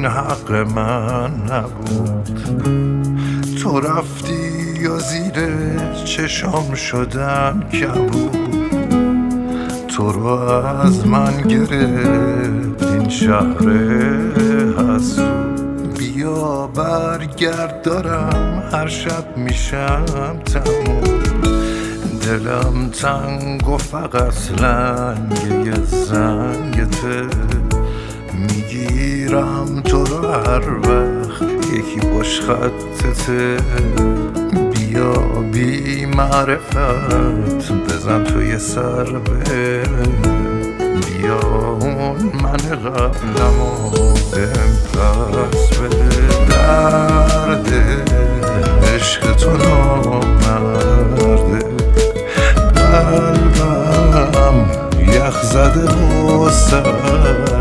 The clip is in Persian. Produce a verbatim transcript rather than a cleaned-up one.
این حق من نبود. تو رفتی یا زیر چشام شدم کبود. تو رو از من گرفت این شهر حسود. بیا برگرد دارم هر شب میشم تموم. دلم تنگ و فقط لنگ یه زنگته. میگیرم تو رو هر وقت یکی پشت خطته. بیا بی معرفت بزن توی سر به. بیا اون من قبلمو بهم پس بده. درد عشق تو نامرده. قلبم یخ زده و سر